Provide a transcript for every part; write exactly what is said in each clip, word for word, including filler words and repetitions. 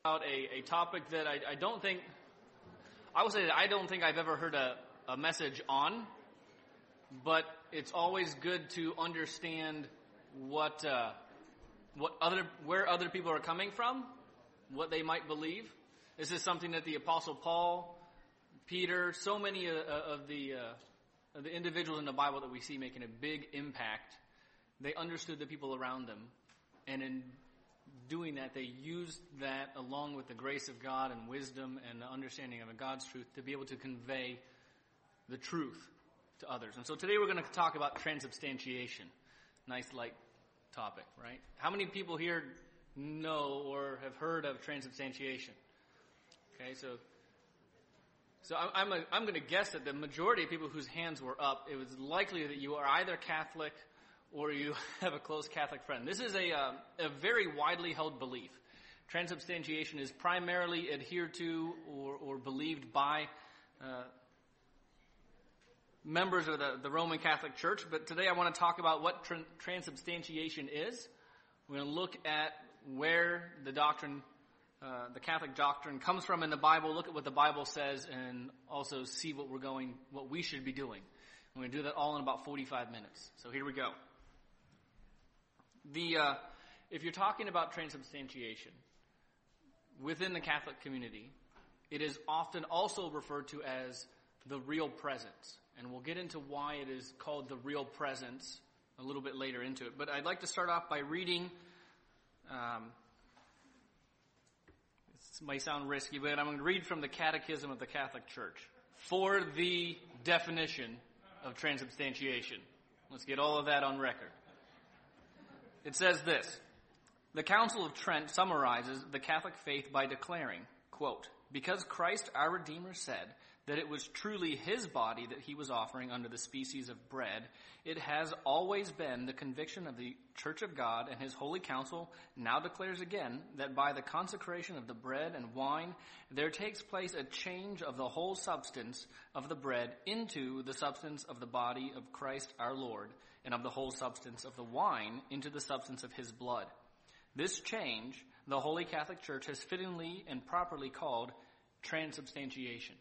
About a, a topic that I, I don't think, I would say that I don't think I've ever heard a, a message on, but it's always good to understand what uh, what other where other people are coming from, what they might believe. This is something that the Apostle Paul, Peter, so many uh, of the uh, of the individuals in the Bible that we see making a big impact, they understood the people around them, and in doing that, they used that along with the grace of God and wisdom and the understanding of God's truth to be able to convey the truth to others. And so today we're going to talk about transubstantiation. Nice light topic, right? How many people here know or have heard of transubstantiation? Okay, so so I'm a, I'm going to guess that the majority of people whose hands were up, it was likely that you are either Catholic or you have a close Catholic friend. This is a uh, a very widely held belief. Transubstantiation is primarily adhered to or, or believed by uh, members of the, the Roman Catholic Church. But today I want to talk about what tr- transubstantiation is. We're going to look at where the doctrine, uh, the Catholic doctrine, comes from in the Bible. Look at what the Bible says, and also see what we're going, what we should be doing. We're going to do that all in about forty-five minutes. So here we go. The uh, if you're talking about transubstantiation within the Catholic community, it is often also referred to as the real presence. And we'll get into why it is called the real presence a little bit later into it. But I'd like to start off by reading, um, this might sound risky, but I'm going to read from the Catechism of the Catholic Church for the definition of transubstantiation. Let's get all of that on record. It says this: the Council of Trent summarizes the Catholic faith by declaring, quote, "Because Christ our Redeemer said that it was truly his body that he was offering under the species of bread, it has always been the conviction of the Church of God, and his Holy Council now declares again that by the consecration of the bread and wine, there takes place a change of the whole substance of the bread into the substance of the body of Christ our Lord, and of the whole substance of the wine into the substance of his blood. This change, the Holy Catholic Church has fittingly and properly called transubstantiation."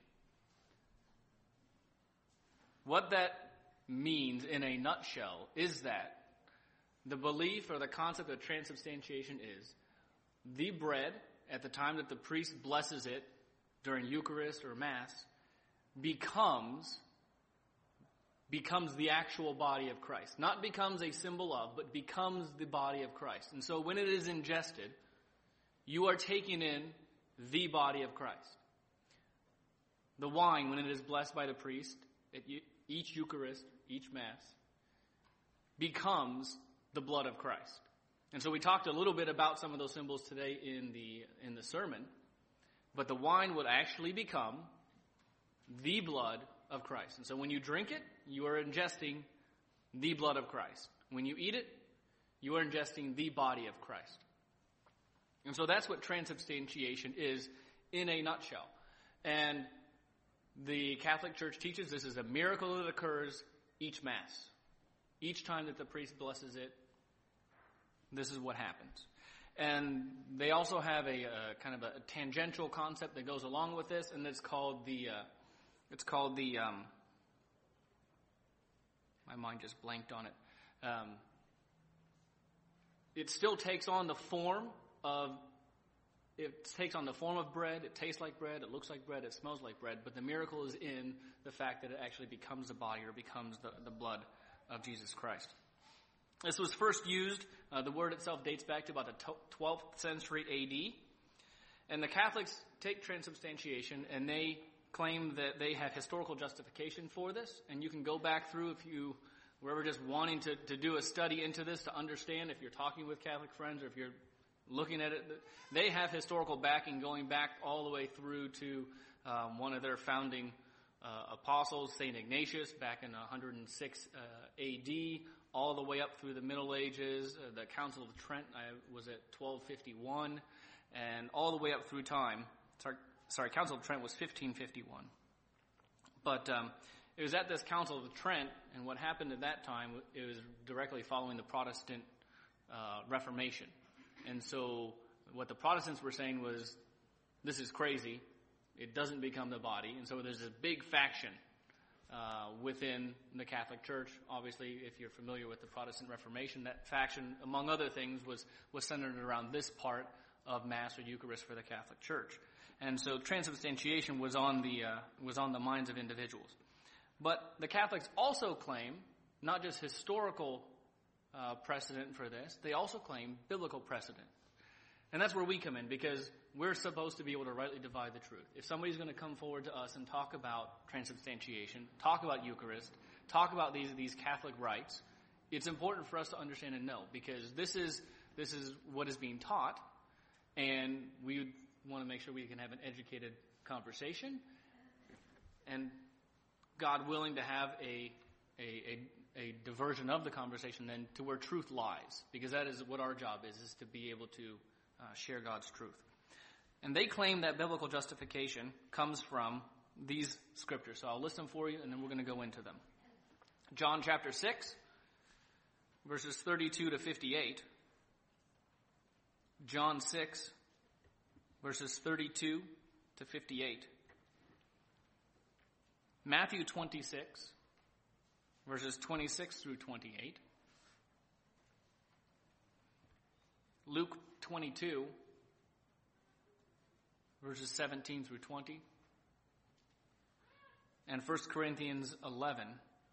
What that means in a nutshell is that the belief or the concept of transubstantiation is the bread, at the time that the priest blesses it during Eucharist or Mass, becomes becomes the actual body of Christ. Not becomes a symbol of, but becomes the body of Christ. And so when it is ingested, you are taking in the body of Christ. The wine, when it is blessed by the priest at each Eucharist, each Mass, becomes the blood of Christ. And so we talked a little bit about some of those symbols today in the in the sermon, but the wine would actually become the blood of Christ. And so when you drink it, you are ingesting the blood of Christ. When you eat it, you are ingesting the body of Christ. And so that's what transubstantiation is in a nutshell. And the Catholic Church teaches this is a miracle that occurs each Mass. Each time that the priest blesses it, this is what happens. And they also have a, a kind of a tangential concept that goes along with this, and it's called the uh, it's called the um, my mind just blanked on it. Um, it still takes on the form of It takes on the form of bread, it tastes like bread, it looks like bread, it smells like bread, but the miracle is in the fact that it actually becomes the body or becomes the, the blood of Jesus Christ. This was first used, uh, the word itself dates back to about the twelfth century A D, and the Catholics take transubstantiation and they claim that they have historical justification for this, and you can go back through if you were ever just wanting to, to do a study into this to understand, if you're talking with Catholic friends or if you're looking at it, they have historical backing going back all the way through to um, one of their founding uh, apostles, Saint Ignatius, back in one hundred six uh, A D, all the way up through the Middle Ages. Uh, the Council of Trent uh, was at twelve fifty-one, and all the way up through time. Sorry, sorry Council of Trent was fifteen fifty-one. But um, it was at this Council of Trent, and what happened at that time, it was directly following the Protestant uh, Reformation. And so what the Protestants were saying was this is crazy. It doesn't become the body. And so there's a big faction uh, within the Catholic Church. Obviously, if you're familiar with the Protestant Reformation, that faction, among other things, was, was centered around this part of Mass or Eucharist for the Catholic Church. And so transubstantiation was on the uh, was on the minds of individuals. But the Catholics also claim not just historical uh, precedent for this, they also claim biblical precedent. And that's where we come in, because we're supposed to be able to rightly divide the truth. If somebody's going to come forward to us and talk about transubstantiation, talk about Eucharist, talk about these these Catholic rites, it's important for us to understand and know, because this is this is what is being taught, and we want to make sure we can have an educated conversation, and God willing to have a a, a a diversion of the conversation then to where truth lies, because that is what our job is, is to be able to uh, share God's truth. And they claim that biblical justification comes from these scriptures. So I'll list them for you, and then we're going to go into them. John chapter six, verses thirty-two to fifty-eight. John six, verses thirty-two to fifty-eight. Matthew twenty-six, verses twenty-six through twenty-eight. Luke twenty-two, verses seventeen through twenty. And First Corinthians eleven,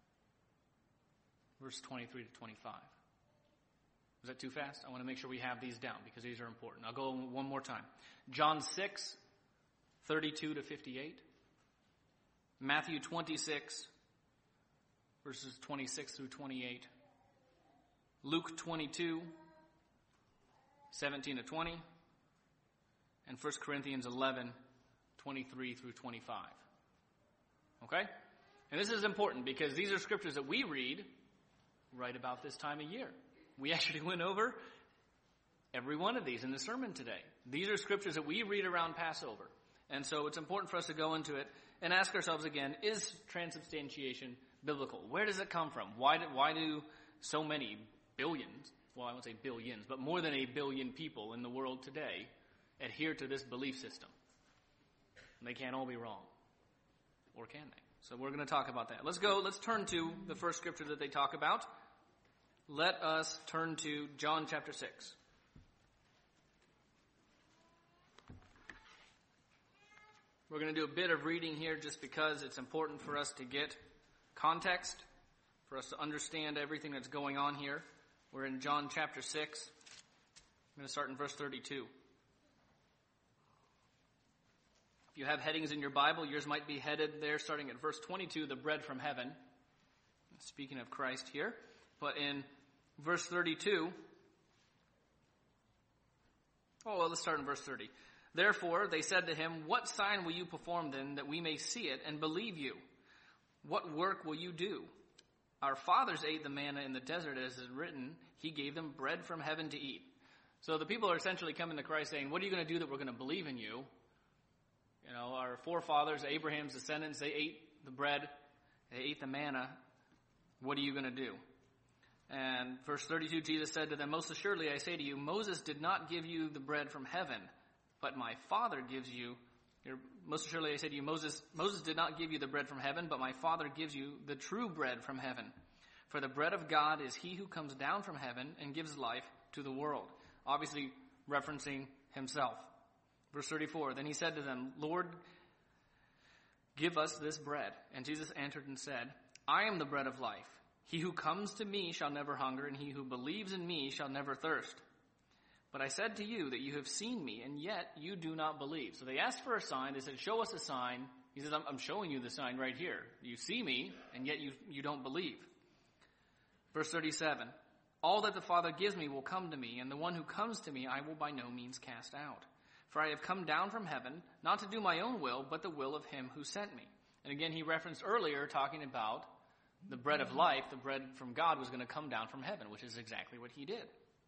verse twenty-three to twenty-five. Was that too fast? I want to make sure we have these down because these are important. I'll go one more time. John six, thirty-two to fifty-eight. Matthew twenty-six, verses twenty-six through twenty-eight. Luke twenty-two, seventeen to twenty. And First Corinthians eleven, twenty-three through twenty-five. Okay? And this is important because these are scriptures that we read right about this time of year. We actually went over every one of these in the sermon today. These are scriptures that we read around Passover. And so it's important for us to go into it and ask ourselves again, is transubstantiation biblical? Where does it come from? Why do, why do so many billions, well, I won't say billions, but more than a billion people in the world today adhere to this belief system? And they can't all be wrong. Or can they? So we're going to talk about that. Let's go, let's turn to the first scripture that they talk about. Let us turn to John chapter six. We're going to do a bit of reading here just because it's important for us to get context, for us to understand everything that's going on here. We're in John chapter six. I'm going to start in verse thirty-two. If you have headings in your Bible, yours might be headed there starting at verse twenty-two, the bread from heaven. Speaking of Christ here. But in verse thirty-two, oh, well, let's start in verse thirty. Therefore, they said to him, what sign will you perform then that we may see it and believe you? What work will you do? Our fathers ate the manna in the desert, as is written, he gave them bread from heaven to eat. So the people are essentially coming to Christ saying, what are you going to do that we're going to believe in you? You know, our forefathers, Abraham's descendants, they ate the bread, they ate the manna. What are you going to do? And verse thirty-two, Jesus said to them, most assuredly I say to you, Moses did not give you the bread from heaven, but my Father gives you, most assuredly I say to you, Moses, Moses did not give you the bread from heaven, but my Father gives you the true bread from heaven. For the bread of God is he who comes down from heaven and gives life to the world. Obviously referencing himself. Verse thirty-four, then he said to them, Lord, give us this bread. And Jesus answered and said, I am the bread of life. He who comes to me shall never hunger, and he who believes in me shall never thirst. But I said to you that you have seen me, and yet you do not believe. So they asked for a sign. They said, show us a sign. He says, I'm, I'm showing you the sign right here. You see me, and yet you, you don't believe. Verse thirty-seven, all that the Father gives me will come to me, and the one who comes to me I will by no means cast out. For I have come down from heaven, not to do my own will, but the will of him who sent me. And again, he referenced earlier talking about the bread of life, the bread from God was going to come down from heaven, which is exactly what he did.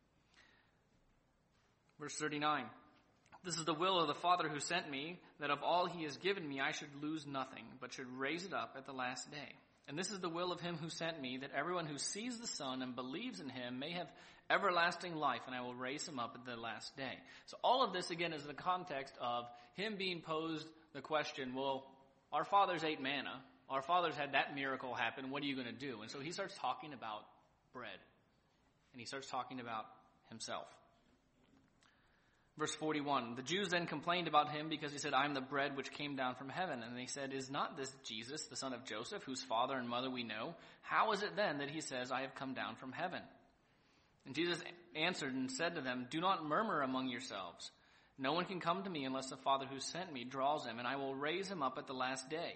Verse thirty-nine, this is the will of the Father who sent me, that of all he has given me I should lose nothing, but should raise it up at the last day. And this is the will of him who sent me, that everyone who sees the Son and believes in him may have everlasting life, and I will raise him up at the last day. So all of this, again, is the context of him being posed the question, well, our fathers ate manna. Our fathers had that miracle happen. What are you going to do? And so he starts talking about bread. And he starts talking about himself. Verse forty-one, the Jews then complained about him because he said, I am the bread which came down from heaven. And they said, is not this Jesus, the son of Joseph, whose father and mother we know? How is it then that he says, I have come down from heaven? And Jesus answered and said to them, do not murmur among yourselves. No one can come to me unless the Father who sent me draws him, and I will raise him up at the last day.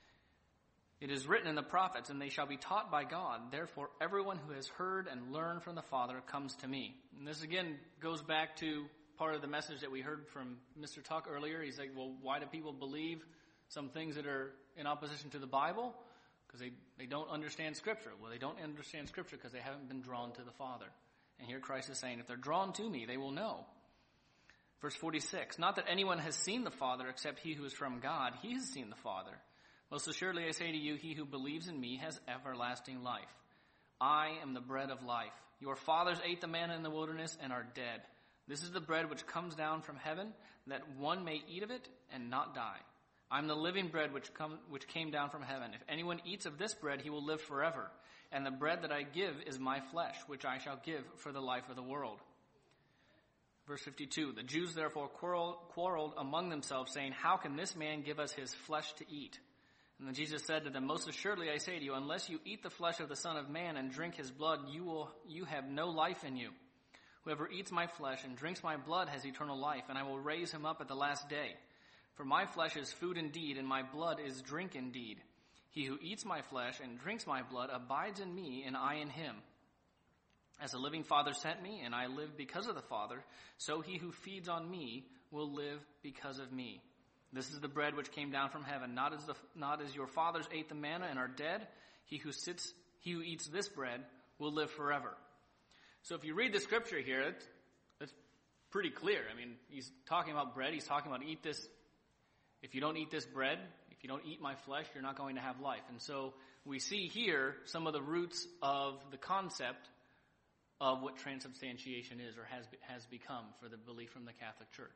It is written in the prophets, and they shall be taught by God. Therefore, everyone who has heard and learned from the Father comes to me. And this again goes back to part of the message that we heard from Mister Tuck earlier. He's like, well, why do people believe some things that are in opposition to the Bible? Because they, they don't understand Scripture. Well, they don't understand Scripture because they haven't been drawn to the Father. And here Christ is saying, if they're drawn to me, they will know. Verse forty-six, not that anyone has seen the Father except he who is from God. He has seen the Father. Most assuredly I say to you, he who believes in me has everlasting life. I am the bread of life. Your fathers ate the manna in the wilderness and are dead. This is the bread which comes down from heaven, that one may eat of it and not die. I am the living bread which come, which came down from heaven. If anyone eats of this bread, he will live forever. And the bread that I give is my flesh, which I shall give for the life of the world. Verse fifty-two, the Jews therefore quarreled, quarreled among themselves, saying, how can this man give us his flesh to eat? And then Jesus said to them, most assuredly I say to you, unless you eat the flesh of the Son of Man and drink his blood, you will you have no life in you. Whoever eats my flesh and drinks my blood has eternal life, and I will raise him up at the last day. For my flesh is food indeed, and my blood is drink indeed. He who eats my flesh and drinks my blood abides in me, and I in him. As the living Father sent me, and I live because of the Father, so he who feeds on me will live because of me. This is the bread which came down from heaven, not as the, not as your fathers ate the manna and are dead. He who sits, he who eats this bread will live forever. So if you read the scripture here, it's, it's pretty clear. I mean, he's talking about bread. He's talking about eat this. If you don't eat this bread, if you don't eat my flesh, you're not going to have life. And so we see here some of the roots of the concept of what transubstantiation is or has has become for the belief from the Catholic Church.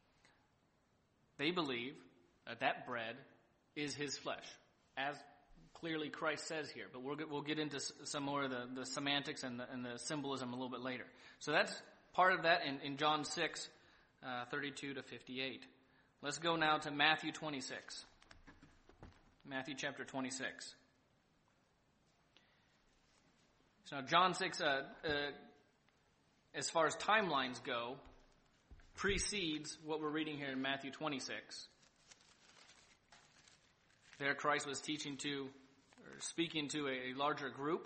They believe that that bread is his flesh, as clearly Christ says here. But we'll get, we'll get into some more of the, the semantics and the, and the symbolism a little bit later. So that's part of that in, in John six, uh, thirty-two to fifty-eight. Let's go now to Matthew twenty-six. Matthew chapter twenty-six. So now John six, uh, uh, as far as timelines go, precedes what we're reading here in Matthew twenty-six. There Christ was teaching to, or speaking to a larger group.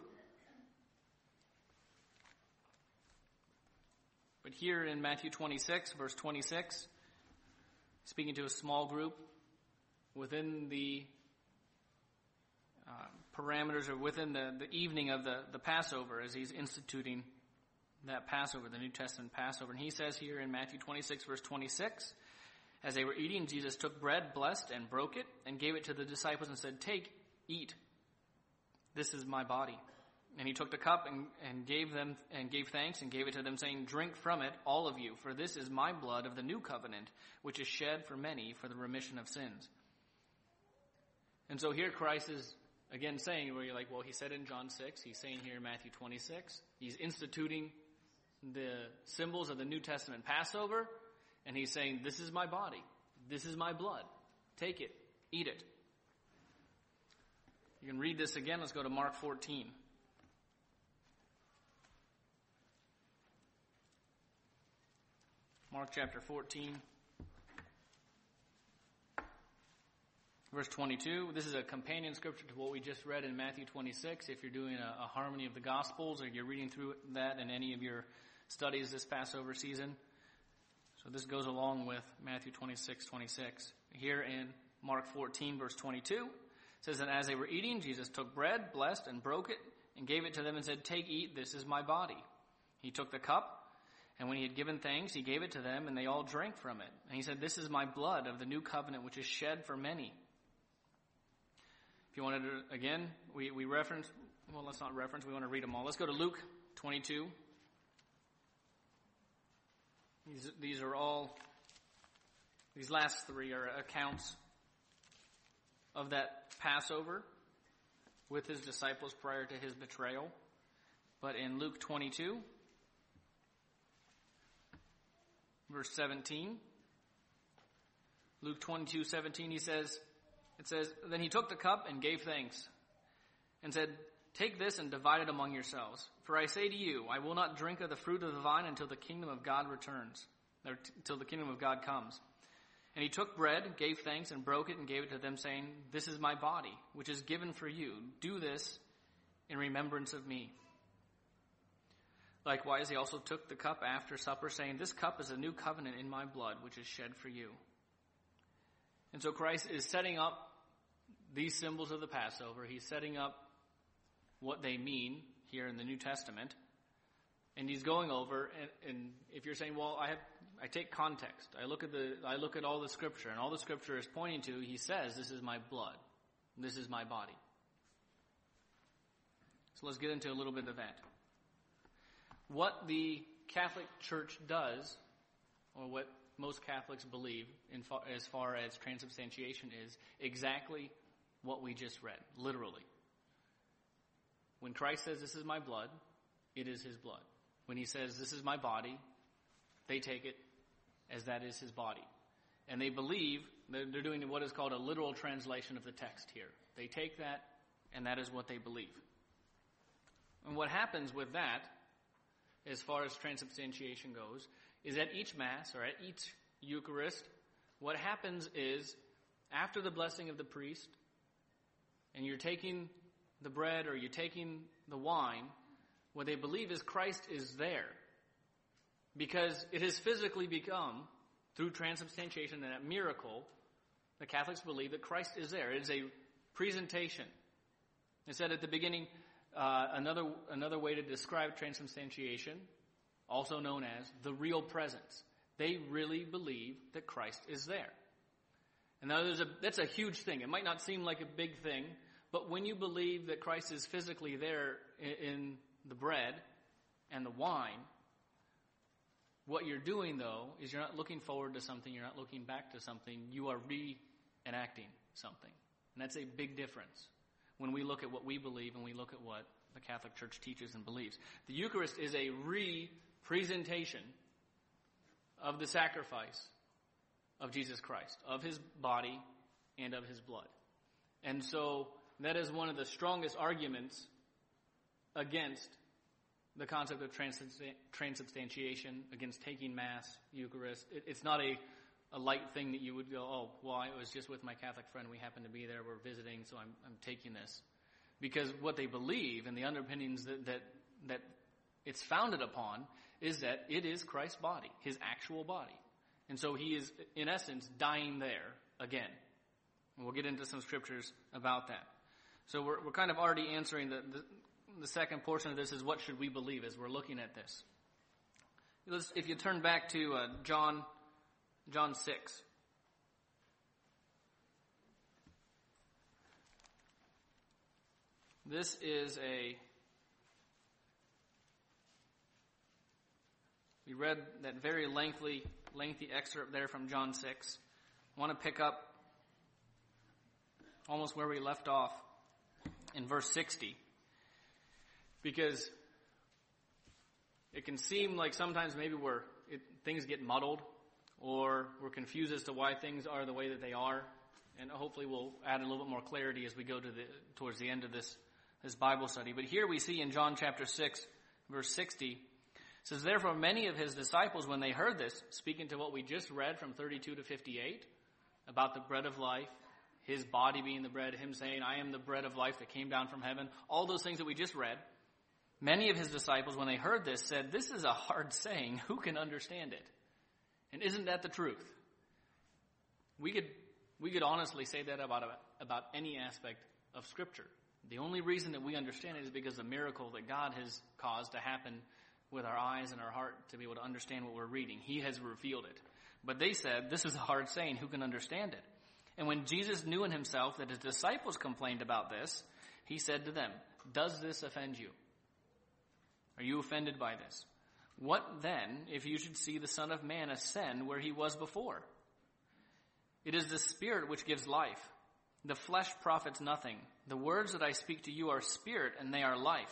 But here in Matthew twenty-six, verse twenty-six, speaking to a small group within the uh, parameters or within the, the evening of the, the Passover as he's instituting that Passover, the New Testament Passover. And he says here in Matthew twenty-six, verse twenty-six, as they were eating, Jesus took bread, blessed, and broke it, and gave it to the disciples and said, take, eat. This is my body. And he took the cup and, and gave them and gave thanks and gave it to them, saying, drink from it, all of you, for this is my blood of the new covenant, which is shed for many for the remission of sins. And so here Christ is again saying, where you're like, well, he said in John six, he's saying here in Matthew twenty-six, he's instituting the symbols of the New Testament Passover, and he's saying, this is my body, this is my blood, take it, eat it. You can read this again. Let's go to Mark fourteen. Mark chapter fourteen, verse twenty-two. This is a companion scripture to what we just read in Matthew twenty-six. If you're doing a, a harmony of the Gospels or you're reading through that in any of your studies this Passover season. So this goes along with Matthew twenty-six, twenty-six. Here in Mark fourteen, verse twenty-two, it says, and as they were eating, Jesus took bread, blessed, and broke it, and gave it to them and said, take, eat, this is my body. He took the cup, and when he had given thanks, he gave it to them, and they all drank from it. And he said, this is my blood of the new covenant, which is shed for many. If you wanted to, again, we, we reference, well, let's not reference, we want to read them all. Let's go to Luke twenty-two. These, these are all, these last three are accounts of that Passover with his disciples prior to his betrayal. But in Luke twenty-two, verse seventeen, Luke twenty-two, seventeen, he says, it says, "Then he took the cup and gave thanks and said, 'Take this and divide it among yourselves. For I say to you, I will not drink of the fruit of the vine until the kingdom of God returns, or t- till the kingdom of God comes.' And he took bread, gave thanks, and broke it and gave it to them, saying, 'This is my body, which is given for you. Do this in remembrance of me.' Likewise, he also took the cup after supper, saying, 'This cup is a new covenant in my blood, which is shed for you.'" And so Christ is setting up these symbols of the Passover. He's setting up what they mean here in the New Testament. And he's going over, and, and if you're saying, well, I have, I take context. I look at the, I look at all the scripture, and all the scripture is pointing to, he says, this is my blood. This is my body. So let's get into a little bit of that. What the Catholic Church does, or what most Catholics believe in far, as far as transubstantiation, is exactly what we just read, literally. When Christ says, "This is my blood," it is his blood. When he says, "This is my body," they take it as that is his body. And they believe, they're, they're doing what is called a literal translation of the text here. They take that, and that is what they believe. And what happens with that, as far as transubstantiation goes, is at each Mass, or at each Eucharist, what happens is, after the blessing of the priest, and you're taking the bread or you're taking the wine, what they believe is Christ is there. Because it has physically become, through transubstantiation and that miracle, the Catholics believe that Christ is there. It is a presentation. They said at the beginning, uh, another another way to describe transubstantiation, also known as the real presence. They really believe that Christ is there. And now there's a, that's a huge thing. It might not seem like a big thing, but when you believe that Christ is physically there in, in the bread and the wine, what you're doing, though, is you're not looking forward to something, you're not looking back to something, you are reenacting something. And that's a big difference when we look at what we believe and we look at what the Catholic Church teaches and believes. The Eucharist is a re-presentation of the sacrifice of Jesus Christ, of his body and of his blood. And so that is one of the strongest arguments against the concept of transubstantiation, against taking Mass, Eucharist. It, it's not a, a light thing that you would go, oh, well, I was just with my Catholic friend. We happened to be there. We're visiting, so I'm, I'm taking this. Because what they believe and the underpinnings that, that, that it's founded upon is that it is Christ's body, his actual body. And so he is, in essence, dying there again. And we'll get into some scriptures about that. So we're, we're kind of already answering the, the The second portion of this is what should we believe as we're looking at this. Let's, if you turn back to uh, John, John six. This is a, we read that very lengthy, lengthy excerpt there from John six. I want to pick up almost where we left off in verse sixty. Because it can seem like sometimes maybe we're, it, things get muddled or we're confused as to why things are the way that they are. And hopefully we'll add a little bit more clarity as we go to the towards the end of this, this Bible study. But here we see in John chapter six, verse sixty, it says, "Therefore many of his disciples, when they heard this," speaking to what we just read from thirty-two to fifty-eight, about the bread of life, his body being the bread, him saying, "I am the bread of life that came down from heaven," all those things that we just read. Many of his disciples, when they heard this, said, "This is a hard saying. Who can understand it?" And isn't that the truth? We could we could honestly say that about, about any aspect of Scripture. The only reason that we understand it is because of the miracle that God has caused to happen with our eyes and our heart to be able to understand what we're reading. He has revealed it. But they said, "This is a hard saying. Who can understand it?" And when Jesus knew in himself that his disciples complained about this, he said to them, "Does this offend you? Are you offended by this? What then if you should see the Son of Man ascend where he was before? It is the Spirit which gives life. The flesh profits nothing. The words that I speak to you are spirit and they are life."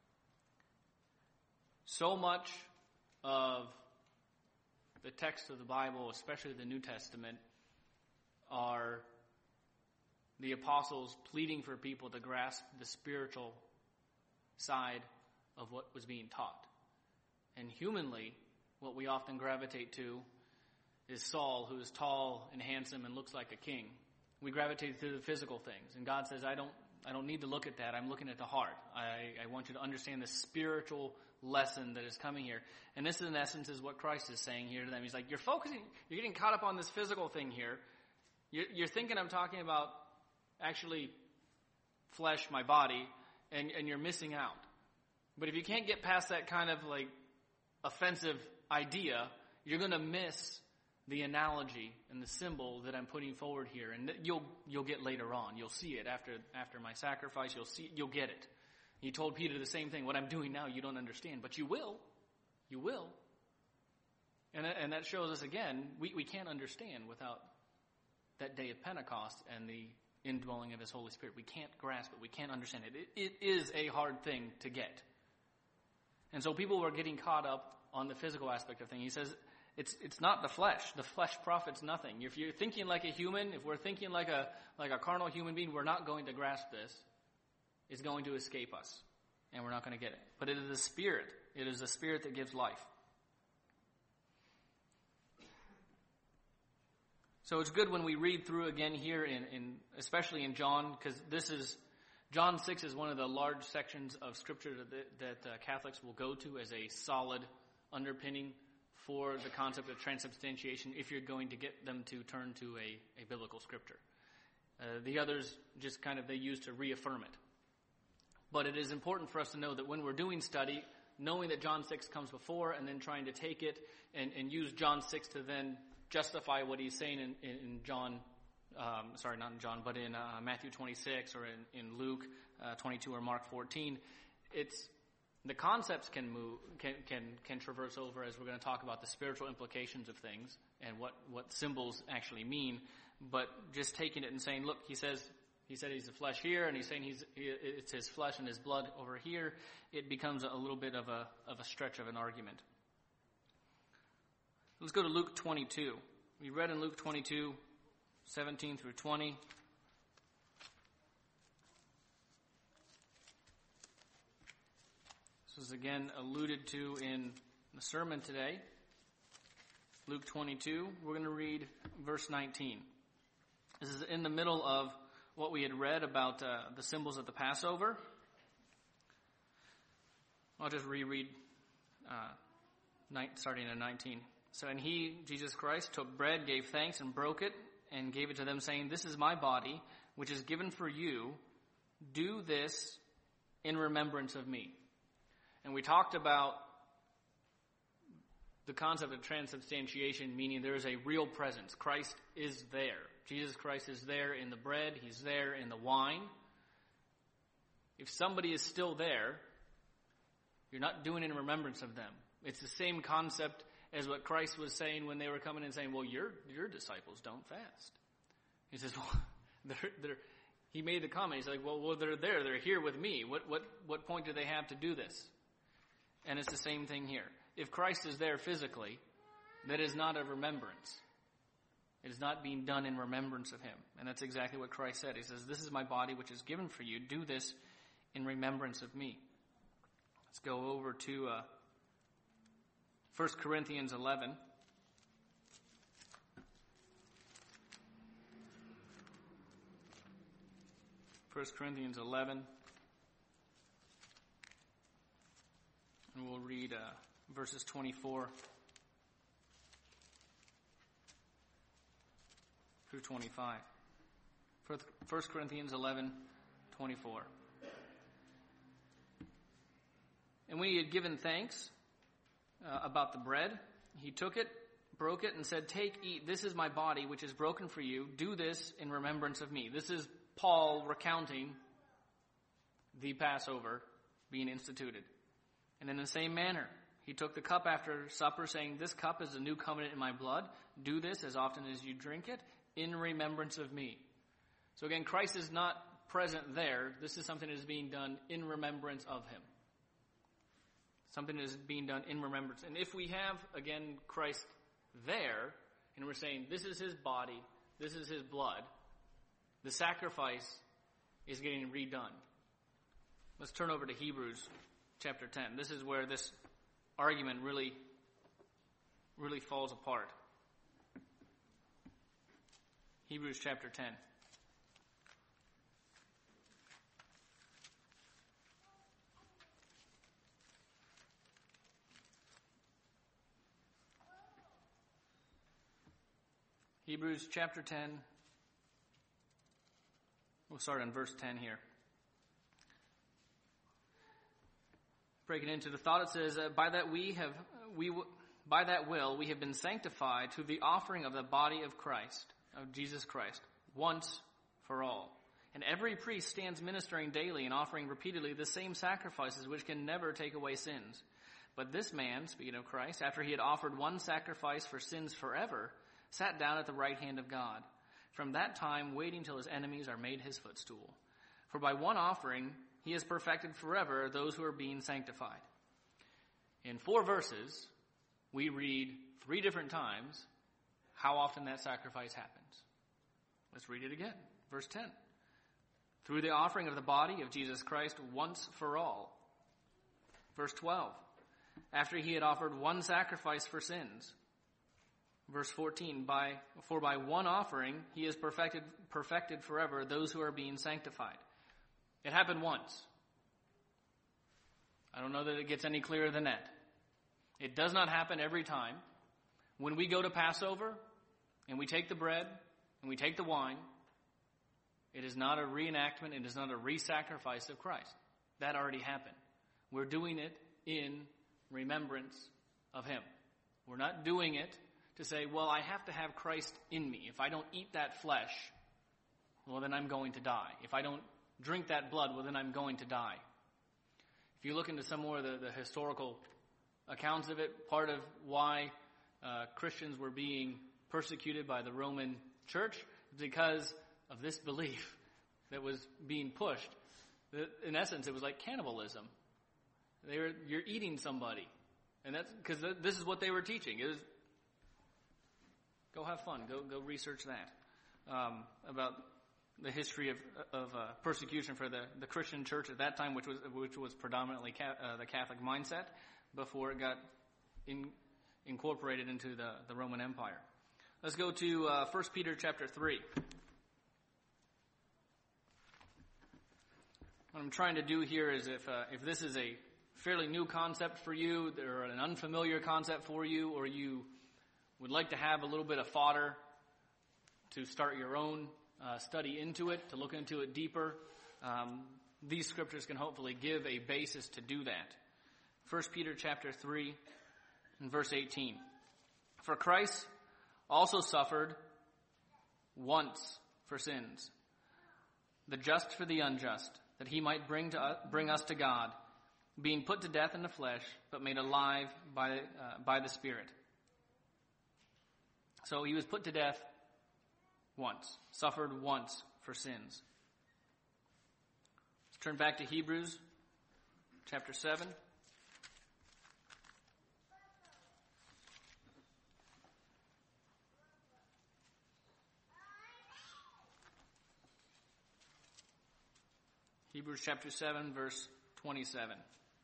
So much of the text of the Bible, especially the New Testament, are the apostles pleading for people to grasp the spiritual side of what was being taught. And humanly, what we often gravitate to is Saul, who is tall and handsome and looks like a king. We gravitate to the physical things. And God says, I don't I don't need to look at that. I'm looking at the heart. I, I want you to understand the spiritual lesson that is coming here. And this, in essence, is what Christ is saying here to them. He's like, you're focusing, you're getting caught up on this physical thing here. You're, you're thinking I'm talking about actually flesh, my body, and, and you're missing out. But if you can't get past that kind of like offensive idea, you're going to miss the analogy and the symbol that I'm putting forward here, and that you'll you'll get later on. You'll see it after after my sacrifice. You'll see you'll get it. He told Peter the same thing. What I'm doing now, you don't understand, but you will. You will. And that, and that shows us again, we, we can't understand without that day of Pentecost and the indwelling of His Holy Spirit. We can't grasp it. We can't understand it. It, it is a hard thing to get. And so people were getting caught up on the physical aspect of things. He says, It's it's not the flesh. The flesh profits nothing. If you're thinking like a human, if we're thinking like a like a carnal human being, we're not going to grasp this. It's going to escape us, and we're not going to get it. But it is the Spirit. It is the Spirit that gives life. So it's good when we read through again here, in, in especially in John, because this is John six is one of the large sections of Scripture that, that uh, Catholics will go to as a solid underpinning for the concept of transubstantiation if you're going to get them to turn to a, a biblical scripture. Uh, the others just kind of they use to reaffirm it. But it is important for us to know that when we're doing study, knowing that John six comes before and then trying to take it and, and use John six to then justify what he's saying in, in, in John, um, sorry, not in John, but in uh, Matthew twenty-six or in, in Luke uh, twenty-two or Mark fourteen, it's the concepts can move, can, can, can traverse over as we're going to talk about the spiritual implications of things and what, what symbols actually mean. But just taking it and saying, look, he says, he said he's the flesh here, and he's saying he's, he, it's his flesh and his blood over here. It becomes a little bit of a, of a stretch of an argument. Let's go to Luke twenty-two. We read in Luke twenty-two, seventeen through twenty. This is again alluded to in the sermon today. Luke twenty-two, we're going to read verse nineteen. This is in the middle of what we had read about uh, the symbols of the Passover. I'll just reread uh, nine, starting at nineteen. So, and he, Jesus Christ, took bread, gave thanks, and broke it, and gave it to them, saying, "This is my body, which is given for you. Do this in remembrance of me." And we talked about the concept of transubstantiation, meaning there is a real presence. Christ is there. Jesus Christ is there in the bread. He's there in the wine. If somebody is still there, you're not doing it in remembrance of them. It's the same concept as what Christ was saying when they were coming and saying, well, your your disciples don't fast. He says, well, they're, they're, he made the comment. He's like, well, well, they're there. They're here with me. What, what, what point do they have to do this? And it's the same thing here. If Christ is there physically, that is not a remembrance. It is not being done in remembrance of him. And that's exactly what Christ said. He says, "This is my body which is given for you. Do this in remembrance of me." Let's go over to uh, First Corinthians eleven. First Corinthians eleven. And we'll read uh, verses twenty-four through twenty-five. First Corinthians eleven, twenty-four. "And when he had given thanks uh, about the bread, he took it, broke it and said, "Take, eat, this is my body, which is broken for you. Do this in remembrance of me." This is Paul recounting the Passover being instituted. And in the same manner, he took the cup after supper, saying, "This cup is the new covenant in my blood. Do this as often as you drink it in remembrance of me." So again, Christ is not present there. This is something that is being done in remembrance of him. Something that is being done in remembrance. And if we have, again, Christ there, and we're saying, this is his body, this is his blood, the sacrifice is getting redone. Let's turn over to Hebrews chapter ten. This is where this argument really, really falls apart. Hebrews chapter ten. Hebrews chapter ten. We'll start in verse ten here. Breaking into the thought, it says, uh, "By that we have we w- by that will we have been sanctified through the offering of the body of Christ, of Jesus Christ, once for all. And every priest stands ministering daily and offering repeatedly the same sacrifices which can never take away sins. But this man," speaking of Christ, "after he had offered one sacrifice for sins forever, sat down at the right hand of God, from that time waiting till his enemies are made his footstool. For by one offering he has perfected forever those who are being sanctified." In four verses, we read three different times how often that sacrifice happens. Let's read it again. Verse ten. "Through the offering of the body of Jesus Christ once for all." Verse twelve. "After he had offered one sacrifice for sins." Verse fourteen, by, "For by one offering he has perfected, perfected forever those who are being sanctified." It happened once. I don't know that it gets any clearer than that. It does not happen every time. When we go to Passover and we take the bread and we take the wine, it is not a reenactment, it is not a re-sacrifice of Christ. That already happened. We're doing it in remembrance of him. We're not doing it to say, well, I have to have Christ in me. If I don't eat that flesh, well, then I'm going to die. If I don't drink that blood, well, then I'm going to die. If you look into some more of the, the historical accounts of it, part of why uh, Christians were being persecuted by the Roman church is because of this belief that was being pushed. In essence, it was like cannibalism. They were, you're eating somebody. And that's because th- this is what they were teaching. It was, go have fun. Go go research that um, about the history of of uh, persecution for the, the Christian church at that time, which was which was predominantly ca- uh, the Catholic mindset before it got in, incorporated into the, the Roman Empire. Let's go to uh, First Peter chapter three. What I'm trying to do here is if uh, if this is a fairly new concept for you, or an unfamiliar concept for you, or you would like to have a little bit of fodder to start your own uh, study into it, to look into it deeper, um, these scriptures can hopefully give a basis to do that. First Peter chapter three and verse eighteen. "For Christ also suffered once for sins, the just for the unjust, that he might bring to us, bring us to God, being put to death in the flesh, but made alive by uh, by the Spirit." So he was put to death once, suffered once for sins. Let's turn back to Hebrews chapter seven. Hebrews chapter seven, verse twenty-seven.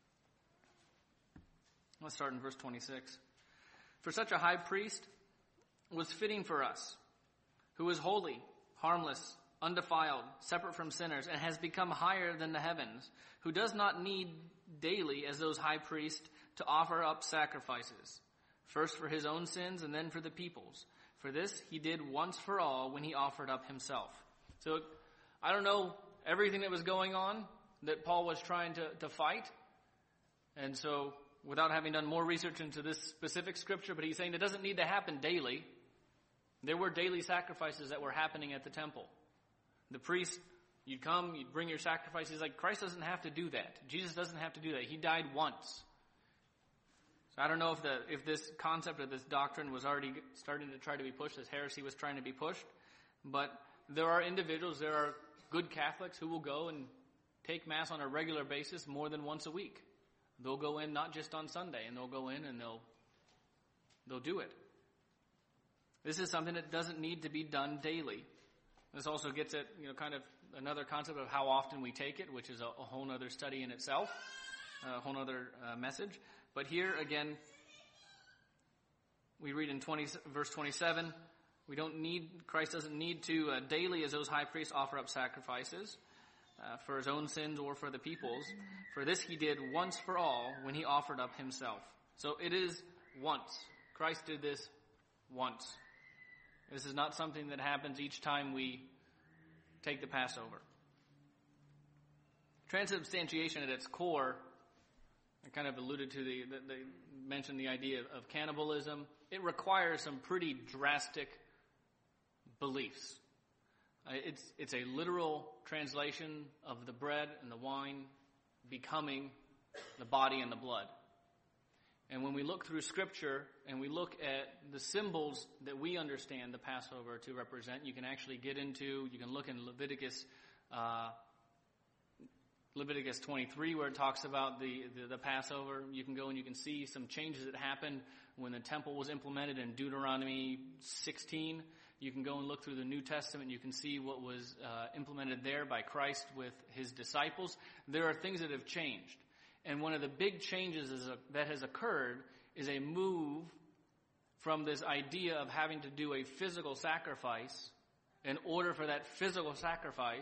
Let's start in verse twenty-six. "For such a high priest was fitting for us, who is holy, harmless, undefiled, separate from sinners, and has become higher than the heavens, who does not need daily, as those high priests, to offer up sacrifices, first for his own sins and then for the people's. For this he did once for all when he offered up himself." So I don't know everything that was going on that Paul was trying to, to fight. And so without having done more research into this specific scripture, but he's saying it doesn't need to happen daily. There were daily sacrifices that were happening at the temple. The priest, you'd come, you'd bring your sacrifices. Like, Christ doesn't have to do that. Jesus doesn't have to do that. He died once. So I don't know if the if this concept of this doctrine was already starting to try to be pushed, this heresy was trying to be pushed. But there are individuals, there are good Catholics who will go and take Mass on a regular basis more than once a week. They'll go in not just on Sunday, and they'll go in and they'll they'll do it. This is something that doesn't need to be done daily. This also gets at, you know, kind of another concept of how often we take it, which is a, a whole other study in itself, a whole other uh, message. But here again, we read in twenty, verse twenty-seven, we don't need, Christ doesn't need to uh, daily as those high priests offer up sacrifices uh, for his own sins or for the people's. For this he did once for all when he offered up himself. So it is once. Christ did this once. This is not something that happens each time we take the Passover. Transubstantiation at its core, I kind of alluded to the, the, they mentioned the idea of, of cannibalism. It requires some pretty drastic beliefs. Uh, it's, it's a literal translation of the bread and the wine becoming the body and the blood. And when we look through Scripture and we look at the symbols that we understand the Passover to represent, you can actually get into, you can look in Leviticus uh, Leviticus twenty-three where it talks about the, the, the Passover. You can go and you can see some changes that happened when the temple was implemented in Deuteronomy sixteen. You can go and look through the New Testament and you can see what was uh, implemented there by Christ with his disciples. There are things that have changed. And one of the big changes is a, that has occurred is a move from this idea of having to do a physical sacrifice in order for that physical sacrifice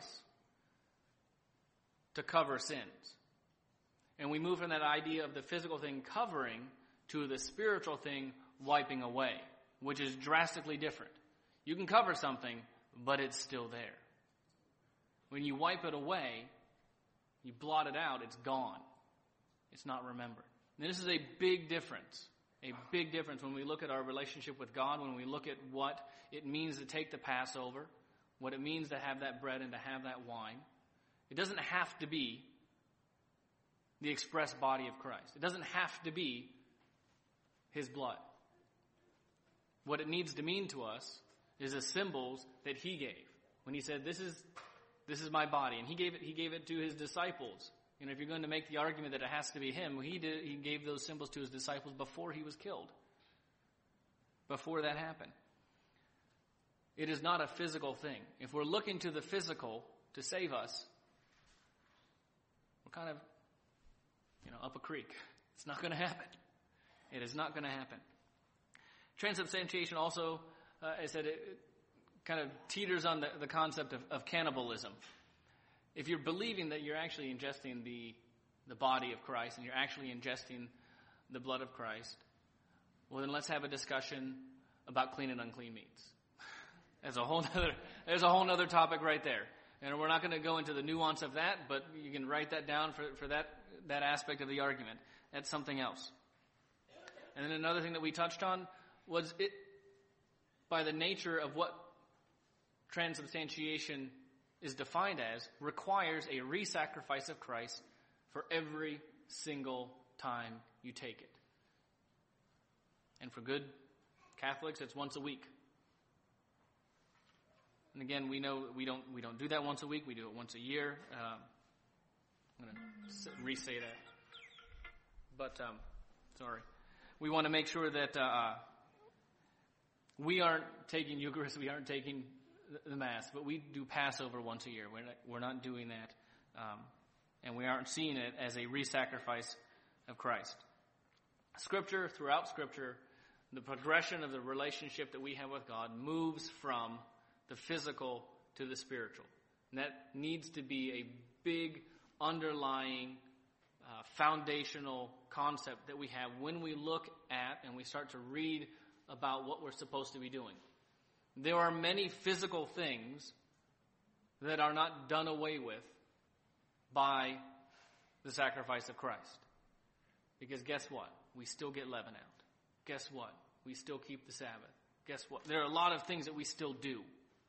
to cover sins. And we move from that idea of the physical thing covering to the spiritual thing wiping away, which is drastically different. You can cover something, but it's still there. When you wipe it away, you blot it out, it's gone. It's not remembered. And this is a big difference. A big difference when we look at our relationship with God, when we look at what it means to take the Passover, what it means to have that bread and to have that wine. It doesn't have to be the express body of Christ. It doesn't have to be his blood. What it needs to mean to us is the symbols that he gave. When he said, this is this is my body. And he gave it he gave it to his disciples. You know, if you're going to make the argument that it has to be him, he did he gave those symbols to his disciples before he was killed. Before that happened. It is not a physical thing. If we're looking to the physical to save us, we're kind of, you know, up a creek. It's not going to happen. It is not going to happen. Transubstantiation also, uh, I said, it, it kind of teeters on the, the concept of, of cannibalism. If you're believing that you're actually ingesting the, the body of Christ and you're actually ingesting the blood of Christ, well, then let's have a discussion about clean and unclean meats. There's a whole other, there's a whole other topic right there. And we're not going to go into the nuance of that, but you can write that down for, for that, that aspect of the argument. That's something else. And then another thing that we touched on was it, by the nature of what transubstantiation is defined as, requires a re-sacrifice of Christ for every single time you take it. And for good Catholics, it's once a week. And again, we know we don't we don't do that once a week. We do it once a year. Um, I'm going to re-say that. But, um, sorry. We want to make sure that uh, we aren't taking Eucharist, we aren't taking the Mass, but we do Passover once a year. We're not, we're not doing that. Um, and we aren't seeing it as a re-sacrifice of Christ. Scripture, throughout Scripture, the progression of the relationship that we have with God moves from the physical to the spiritual. And that needs to be a big underlying uh, foundational concept that we have when we look at and we start to read about what we're supposed to be doing. There are many physical things that are not done away with by the sacrifice of Christ. Because guess what? We still get leaven out. Guess what? We still keep the Sabbath. Guess what? There are a lot of things that we still do.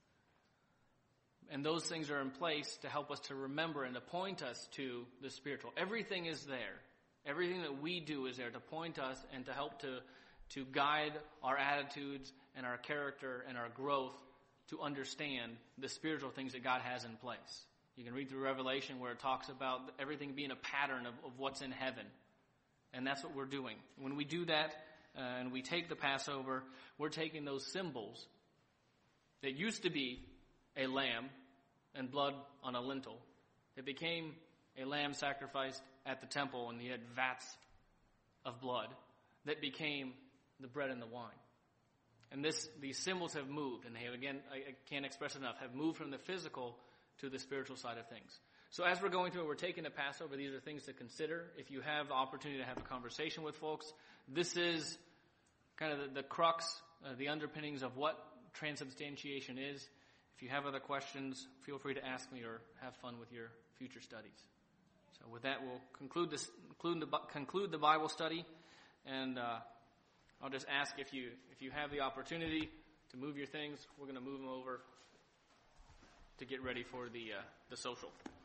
And those things are in place to help us to remember and to point us to the spiritual. Everything is there. Everything that we do is there to point us and to help to, to guide our attitudes and our character and our growth to understand the spiritual things that God has in place. You can read through Revelation where it talks about everything being a pattern of, of what's in heaven. And that's what we're doing. When we do that uh, and we take the Passover, we're taking those symbols that used to be a lamb and blood on a lintel. It became a lamb sacrificed at the temple, and he had vats of blood that became the bread and the wine. And this, these symbols have moved, and they have, again, I, I can't express it enough, have moved from the physical to the spiritual side of things. So as we're going through it, we're taking the Passover. These are things to consider. If you have the opportunity to have a conversation with folks, this is kind of the, the crux, uh, the underpinnings of what transubstantiation is. If you have other questions, feel free to ask me or have fun with your future studies. So with that, we'll conclude this, conclude the, conclude the Bible study, and uh, I'll just ask if you if you have the opportunity to move your things, we're going to move them over to get ready for the uh, the social.